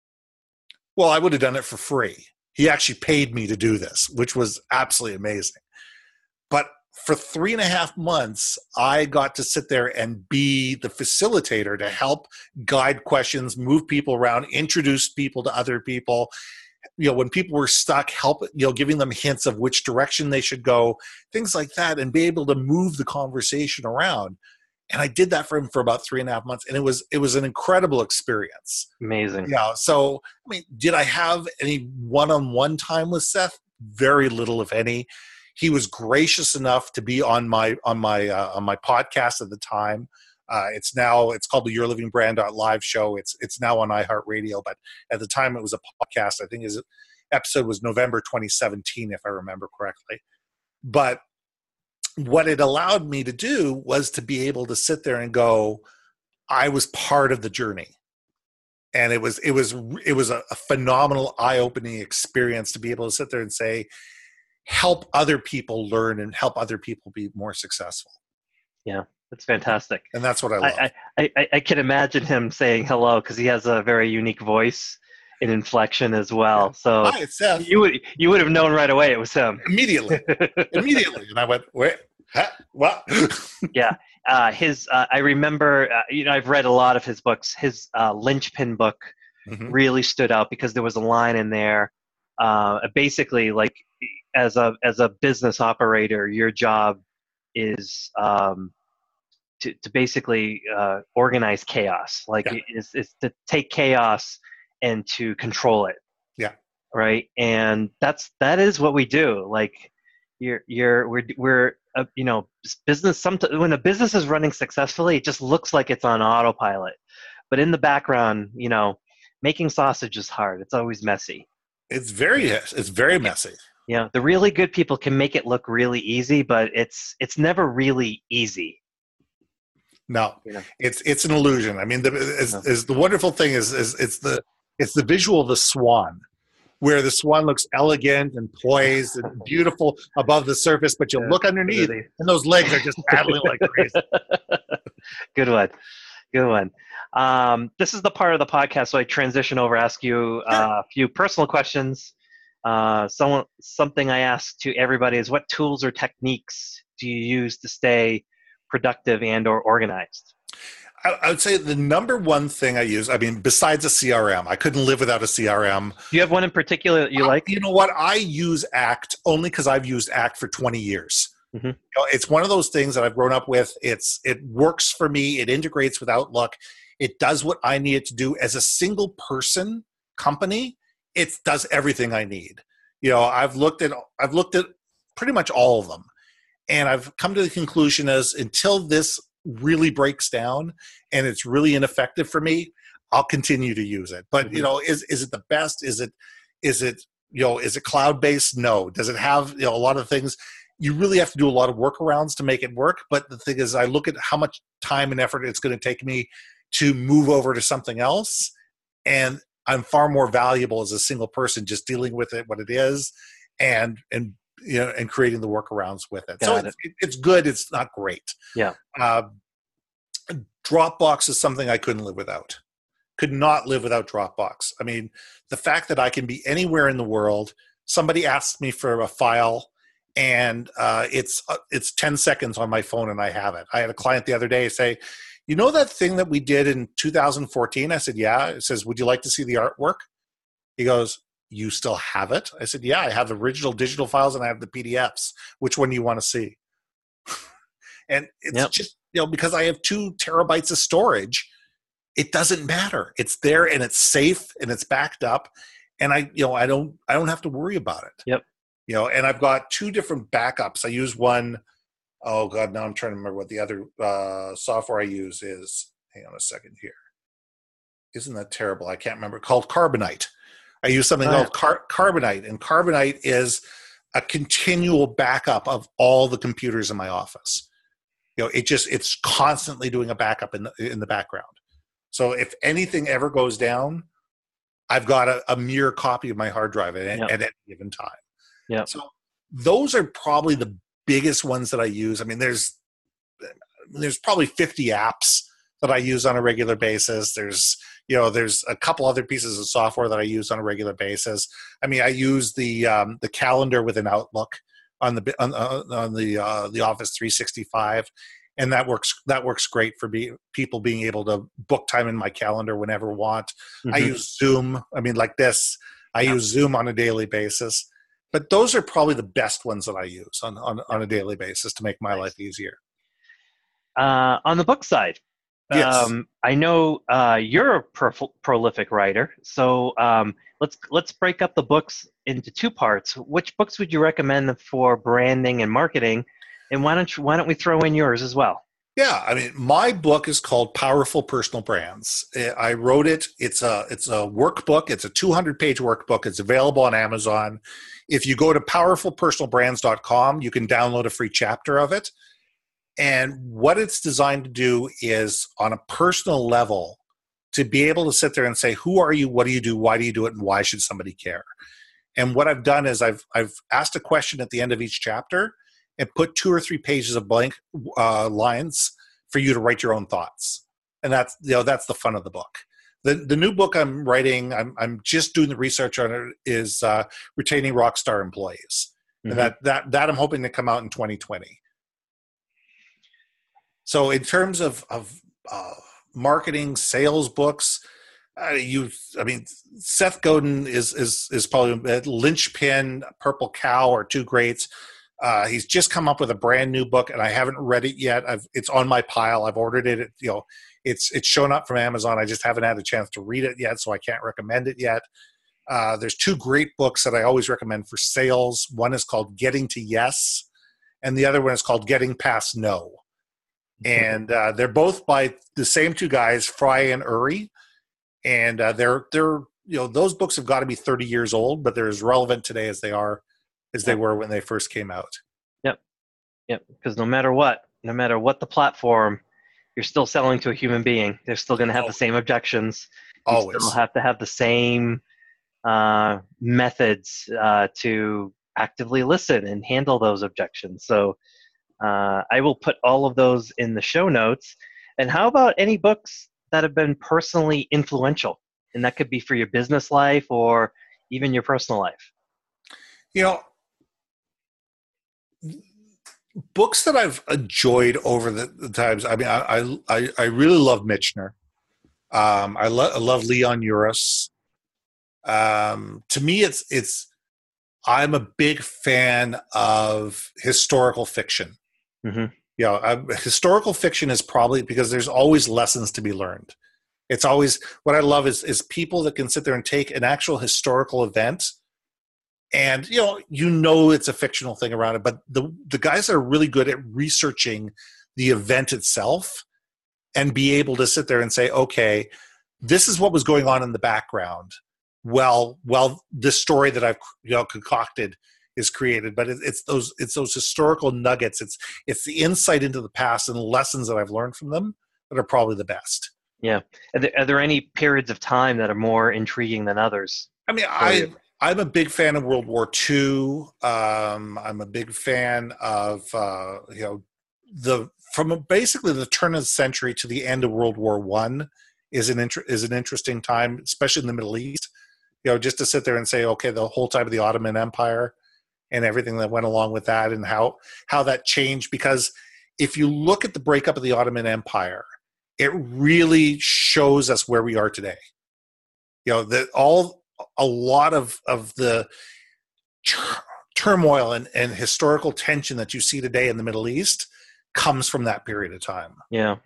Speaker 2: Well, I would have done it for free. He actually paid me to do this, which was absolutely amazing. But for three and a half months, I got to sit there and be the facilitator to help guide questions, move people around, introduce people to other people. You know, when people were stuck, help, you know, giving them hints of which direction they should go, things like that, and be able to move the conversation around. And I did that for him for about three and a half months. And it was, it was an incredible experience.
Speaker 1: Amazing.
Speaker 2: Yeah. So, I mean, did I have any one-on-one time with Seth? Very little, if any. He was gracious enough to be on my, on my, uh, on my podcast at the time. Uh, it's now, it's called the Your Living Brand Live show. It's, it's now on iHeartRadio, but at the time it was a podcast. I think his episode was November twenty seventeen, if I remember correctly. But what it allowed me to do was to be able to sit there and go, I was part of the journey. And it was, it was, it was a, a phenomenal eye-opening experience to be able to sit there and say, help other people learn and help other people be more successful.
Speaker 1: Yeah, that's fantastic.
Speaker 2: And that's what I love.
Speaker 1: I, I, I, I can imagine him saying hello because he has a very unique voice and inflection as well. So
Speaker 2: Hi, it's Seth.
Speaker 1: you would you would have known right away it was him.
Speaker 2: Immediately. Immediately. And I went, wait, huh? What?
Speaker 1: Yeah. Uh, his, uh, I remember, uh, you know, I've read a lot of his books. His uh, Linchpin book mm-hmm. really stood out because there was a line in there. Uh, basically, like as a as a business operator, your job is um, to to basically uh, organize chaos. Like yeah. it's, it's to take chaos and to control it.
Speaker 2: Yeah.
Speaker 1: Right. And that's that is what we do. Like you're you're we're we're uh, you know business. Sometimes when a business is running successfully, it just looks like it's on autopilot. But in the background, you know, making sausage is hard. It's always messy.
Speaker 2: It's very it's very messy.
Speaker 1: Yeah, the really good people can make it look really easy, but it's it's never really easy.
Speaker 2: No,
Speaker 1: you know?
Speaker 2: it's it's an illusion. I mean, the is, no. is the wonderful thing is is it's the it's the visual of the swan, where the swan looks elegant and poised and beautiful above the surface, but you yeah, look underneath really. and those legs are just paddling like crazy.
Speaker 1: Good one, good one. Um, this is the part of the podcast, so I transition over, ask you uh, a few personal questions. Uh, someone, something I ask to everybody is, what tools or techniques do you use to stay productive and or organized?
Speaker 2: I, I would say the number one thing I use, I mean, besides a C R M, I couldn't live without a C R M.
Speaker 1: Do you have one in particular that you
Speaker 2: uh,
Speaker 1: like?
Speaker 2: You know what? I use ACT only because I've used ACT for twenty years. Mm-hmm. You know, it's one of those things that I've grown up with. It's It works for me. It integrates with Outlook. It does what I need it to do. As a single person company, it does everything I need. You know, I've looked at I've looked at pretty much all of them, and I've come to the conclusion as until this really breaks down and it's really ineffective for me, I'll continue to use it. But mm-hmm. you know, is is it the best? Is it is it you know, is it cloud-based? No. Does it have, you know, a lot of things? You really have to do a lot of workarounds to make it work. But the thing is, I look at how much time and effort it's going to take me to move over to something else. And I'm far more valuable as a single person just dealing with it, what it is, and, and, you know, and creating the workarounds with it.
Speaker 1: Got
Speaker 2: so
Speaker 1: it.
Speaker 2: It's, it's good. It's not great.
Speaker 1: Yeah.
Speaker 2: Uh, Dropbox is something I couldn't live without. Could not live without Dropbox. I mean, the fact that I can be anywhere in the world, somebody asks me for a file, and uh, it's uh, it's ten seconds on my phone, and I have it. I had a client the other day say, "You know that thing that we did in two thousand fourteen?" I said, "Yeah." It says, "Would you like to see the artwork?" He goes, "You still have it?" I said, "Yeah, I have the original digital files and I have the P D Fs. Which one do you want to see?" And it's
Speaker 1: Yep.
Speaker 2: just, you know, because I have two terabytes of storage, it doesn't matter. It's there and it's safe and it's backed up. And I, you know, I don't, I don't have to worry about it.
Speaker 1: Yep.
Speaker 2: You know, and I've got two different backups. I use one, oh God, now I'm trying to remember what the other uh, software I use is. Hang on a second here. Isn't that terrible? I can't remember. Called Carbonite. I use something
Speaker 1: Oh, yeah.
Speaker 2: called Car- Carbonite, and Carbonite is a continual backup of all the computers in my office. You know, it just, it's constantly doing a backup in the, in the background. So if anything ever goes down, I've got a, a mere copy of my hard drive at,
Speaker 1: Yep.
Speaker 2: at any given time.
Speaker 1: Yeah.
Speaker 2: So those are probably the biggest ones that I use. I mean, there's, there's probably fifty apps that I use on a regular basis. There's, you know, there's a couple other pieces of software that I use on a regular basis. I mean, I use the, um, the calendar within Outlook on the on, on the uh, the Office three sixty-five, and that works that works great for be, people being able to book time in my calendar whenever I want. Mm-hmm. I use Zoom. I mean, like this, I yeah. use Zoom on a daily basis. But those are probably the best ones that I use on on, on a daily basis to make my life easier.
Speaker 1: Uh, on the book side,
Speaker 2: yes.
Speaker 1: um, I know uh, you're a pro- prolific writer, so um, let's let's break up the books into two parts. Which books would you recommend for branding and marketing, and why don't you, why don't we throw in yours as well?
Speaker 2: Yeah, I mean, my book is called Powerful Personal Brands. I wrote it. It's a it's a workbook. It's a two hundred page workbook. It's available on Amazon. If you go to powerful personal brands dot com, you can download a free chapter of it. And what it's designed to do is, on a personal level, to be able to sit there and say, who are you, what do you do, why do you do it, and why should somebody care? And what I've done is I've I've asked a question at the end of each chapter and put two or three pages of blank uh, lines for you to write your own thoughts. And that's, you know, that's the fun of the book. The the new book I'm writing, I'm I'm just doing the research on it, is uh, Retaining Rockstar Employees. Mm-hmm. And that, that that I'm hoping to come out in twenty twenty. So in terms of, of uh, marketing, sales books, uh, you, I mean, Seth Godin is is is probably Linchpin, Purple Cow are two greats. Uh, he's just come up with a brand new book, and I haven't read it yet. I've, it's on my pile. I've ordered it. it. You know, it's it's shown up from Amazon. I just haven't had a chance to read it yet, so I can't recommend it yet. Uh, there's two great books that I always recommend for sales. One is called Getting to Yes, and the other one is called Getting Past No. And uh, they're both by the same two guys, Fry and Uri, and uh, they're they're you know those books have got to be thirty years old, but they're as relevant today as they are as yep. they were when they first came out.
Speaker 1: Yep, yep. Because no matter what, no matter what the platform, you're still selling to a human being. They're still going to have Always. the same objections. You
Speaker 2: Always
Speaker 1: still have to have the same uh, methods uh, to actively listen and handle those objections. So. Uh, I will put all of those in the show notes. And how about any books that have been personally influential? And that could be for your business life or even your personal life.
Speaker 2: You know, books that I've enjoyed over the, the times. I mean, I I, I really love Michener. Um, I, lo- I love Leon Uris. Um, to me, it's it's. I'm a big fan of historical fiction.
Speaker 1: Mm-hmm.
Speaker 2: You know, uh, historical fiction is probably because there's always lessons to be learned. It's always what I love is is people that can sit there and take an actual historical event, and you know, you know, it's a fictional thing around it, but the the guys that are really good at researching the event itself and be able to sit there and say, okay, this is what was going on in the background, well well this story that I've you know concocted is created. But it, it's those it's those historical nuggets. It's it's the insight into the past and the lessons that I've learned from them that are probably the best.
Speaker 1: Yeah. Are there, are there any periods of time that are more intriguing than others?
Speaker 2: I mean, I I'm a big fan of World War Two. Um, I'm a big fan of uh, you know the from basically the turn of the century to the end of World War One is an inter- is an interesting time, especially in the Middle East. You know, just to sit there and say, okay, the whole time of the Ottoman Empire and everything that went along with that, and how how that changed. Because if you look at the breakup of the Ottoman Empire, it really shows us where we are today. You know, that all a lot of of the tur- turmoil and, and historical tension that you see today in the Middle East comes from that period of time.
Speaker 1: Yeah.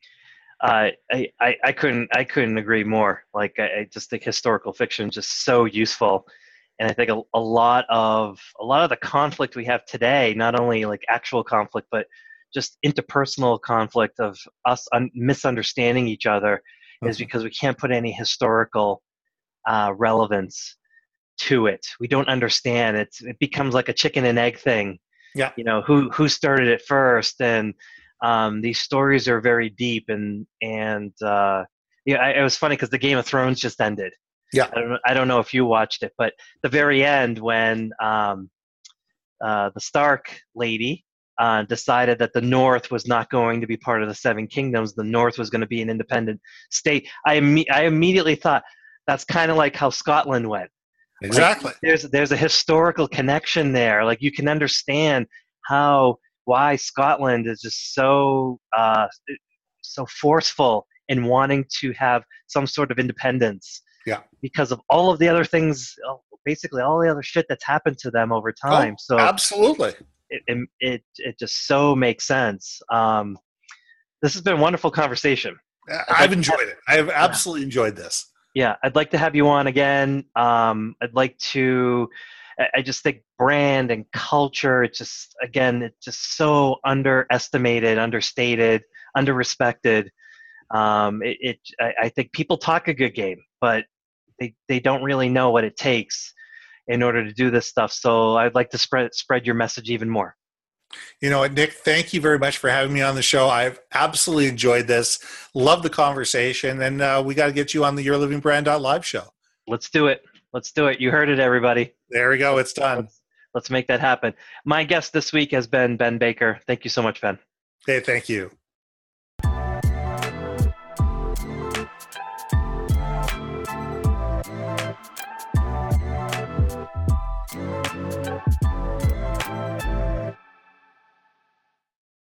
Speaker 1: Uh, I, I, I couldn't I couldn't agree more. Like I, I just think historical fiction is just so useful, and I think a, a lot of a lot of the conflict we have today, not only like actual conflict, but just interpersonal conflict of us un- misunderstanding each other, mm-hmm. is because we can't put any historical uh, relevance to it. We don't understand it. It becomes like a chicken and egg thing.
Speaker 2: Yeah,
Speaker 1: you know who who started it first, and um, these stories are very deep, and and uh, yeah, I, it was funny because the Game of Thrones just ended.
Speaker 2: Yeah,
Speaker 1: I don't know, I don't know if you watched it, but the very end when um, uh, the Stark lady uh, decided that the North was not going to be part of the Seven Kingdoms, the North was going to be an independent state. I imme- I immediately thought that's kind of like how Scotland went.
Speaker 2: Exactly.
Speaker 1: Like, there's there's a historical connection there. Like you can understand how why Scotland is just so uh, so forceful in wanting to have some sort of independence.
Speaker 2: Yeah.
Speaker 1: Because of all of the other things, basically all the other shit that's happened to them over time.
Speaker 2: Oh,
Speaker 1: so
Speaker 2: absolutely.
Speaker 1: It, it it it just so makes sense. Um, this has been a wonderful conversation.
Speaker 2: I've like enjoyed have, it. I have absolutely yeah. enjoyed this.
Speaker 1: Yeah, I'd like to have you on again. Um, I'd like to, I just think brand and culture, it's just, again, it's just so underestimated, understated, underrespected. Um, it, it I, I think people talk a good game, but they, they don't really know what it takes in order to do this stuff. So I'd like to spread spread your message even more.
Speaker 2: You know what, Nick, thank you very much for having me on the show. I've absolutely enjoyed this. Love the conversation. And uh, we got to get you on the Your Living Brand Live show.
Speaker 1: Let's do it. Let's do it. You heard it, everybody.
Speaker 2: There we go. It's done.
Speaker 1: Let's, let's make that happen. My guest this week has been Ben Baker. Thank you so much, Ben.
Speaker 2: Hey, thank you.